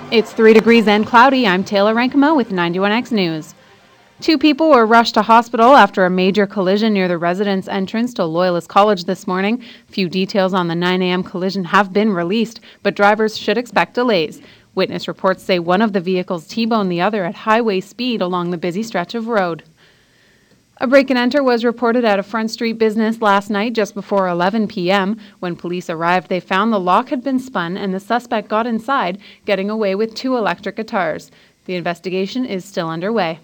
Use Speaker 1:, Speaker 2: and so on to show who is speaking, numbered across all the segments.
Speaker 1: It's 3 degrees and cloudy. I'm Taylor Rankema with 91X News. 2 people were rushed to hospital after a major collision near the residence entrance to Loyalist College this morning. Few details on the 9 a.m. collision have been released, but drivers should expect delays. Witness reports say one of the vehicles T-boned the other at highway speed along the busy stretch of road. A break-and-enter was reported at a Front Street business last night just before 11 p.m. When police arrived, they found the lock had been spun and the suspect got inside, getting away with 2 electric guitars. The investigation is still underway.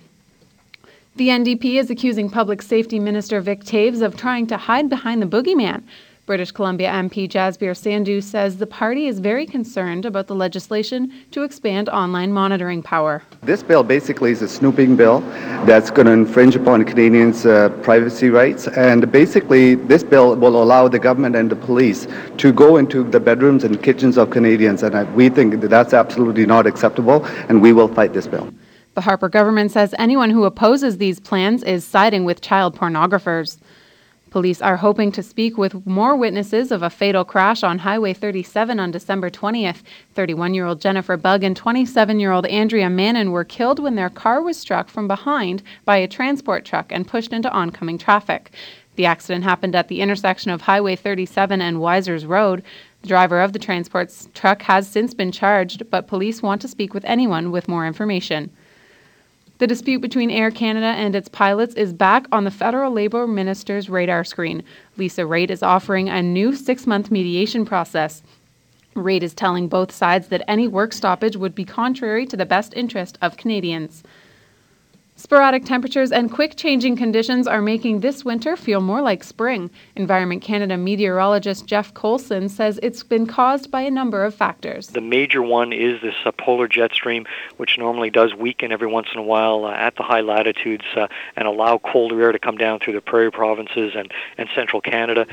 Speaker 1: The NDP is accusing Public Safety Minister Vic Taves of trying to hide behind the boogeyman. British Columbia MP Jasbir Sandhu says the party is very concerned about the legislation to expand online monitoring power.
Speaker 2: This bill basically is a snooping bill that's going to infringe upon Canadians' privacy rights. And basically, this bill will allow the government and the police to go into the bedrooms and kitchens of Canadians. And we think that that's absolutely not acceptable, and we will fight this bill.
Speaker 1: The Harper government says anyone who opposes these plans is siding with child pornographers. Police are hoping to speak with more witnesses of a fatal crash on Highway 37 on December 20th. 31-year-old Jennifer Bugg and 27-year-old Andrea Mannon were killed when their car was struck from behind by a transport truck and pushed into oncoming traffic. The accident happened at the intersection of Highway 37 and Wisers Road. The driver of the transport truck has since been charged, but police want to speak with anyone with more information. The dispute between Air Canada and its pilots is back on the federal Labour Minister's radar screen. Lisa Raitt is offering a new 6-month mediation process. Raitt is telling both sides that any work stoppage would be contrary to the best interest of Canadians. Sporadic temperatures and quick changing conditions are making this winter feel more like spring. Environment Canada meteorologist Jeff Coulson says it's been caused by a number of factors.
Speaker 3: The major one is this polar jet stream, which normally does weaken every once in a while at the high latitudes and allow colder air to come down through the prairie provinces and central Canada.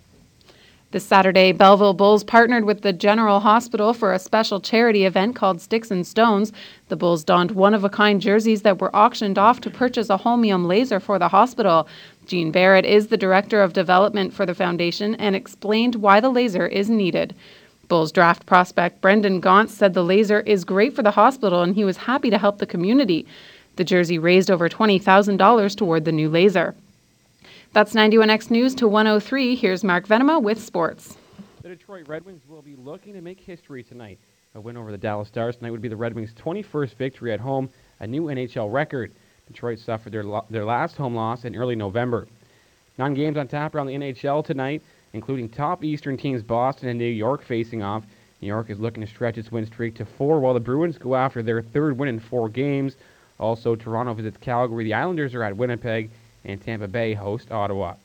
Speaker 1: This Saturday, Belleville Bulls partnered with the General Hospital for a special charity event called Sticks and Stones. The Bulls donned one-of-a-kind jerseys that were auctioned off to purchase a holmium laser for the hospital. Jean Barrett is the Director of Development for the foundation and explained why the laser is needed. Bulls draft prospect Brendan Gaunt said the laser is great for the hospital and he was happy to help the community. The jersey raised over $20,000 toward the new laser. That's 91X News to 103. Here's Mark Venema with sports.
Speaker 4: The Detroit Red Wings will be looking to make history tonight. A win over the Dallas Stars tonight would be the Red Wings' 21st victory at home, a new NHL record. Detroit suffered their last home loss in early November. 9 games on tap around the NHL tonight, including top Eastern teams Boston and New York facing off. New York is looking to stretch its win streak to 4, while the Bruins go after their 3rd win in 4 games. Also, Toronto visits Calgary. The Islanders are at Winnipeg, and Tampa Bay host Ottawa.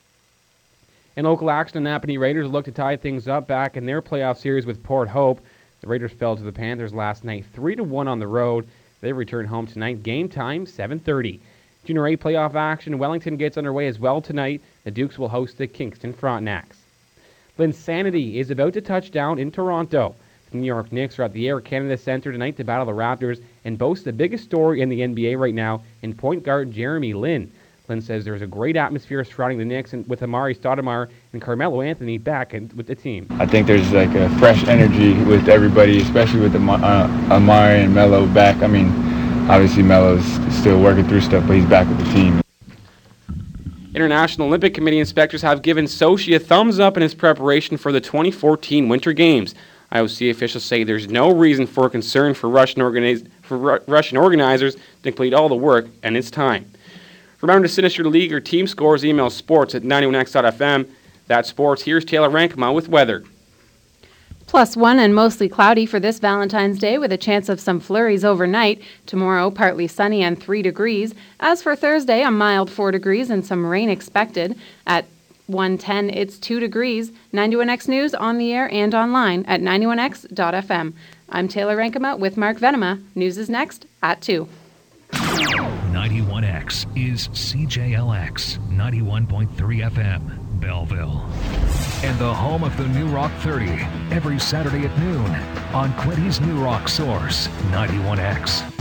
Speaker 4: In local action, the Napanee Raiders look to tie things up back in their playoff series with Port Hope. The Raiders fell to the Panthers last night 3-1 on the road. They return home tonight. Game time, 7:30. Junior A playoff action. Wellington gets underway as well tonight. The Dukes will host the Kingston Frontenacs. Linsanity is about to touch down in Toronto. The New York Knicks are at the Air Canada Centre tonight to battle the Raptors and boast the biggest story in the NBA right now in point guard Jeremy Lin. Lin says there's a great atmosphere surrounding the Knicks and with Amari Stoudemire and Carmelo Anthony back with the team.
Speaker 5: I think there's like a fresh energy with everybody, especially with Amari and Melo back. I mean, obviously Melo's still working through stuff, but he's back with the team.
Speaker 4: International Olympic Committee inspectors have given Sochi a thumbs up in its preparation for the 2014 Winter Games. IOC officials say there's no reason for concern for Russian organizers to complete all the work, and it's time. Remember to send us your league or team scores. Email sports@91x.fm. That's sports. Here's Taylor Rankema with weather.
Speaker 1: +1 and mostly cloudy for this Valentine's Day with a chance of some flurries overnight. Tomorrow, partly sunny and 3 degrees. As for Thursday, a mild 4 degrees and some rain expected. At 1:10, it's 2 degrees. 91X News on the air and online at 91x.fm. I'm Taylor Rankema with Mark Venema. News is next at 2.
Speaker 6: 91X is CJLX 91.3 FM, Belleville. And the home of the New Rock 30, every Saturday at noon on Quinty's New Rock Source, 91X.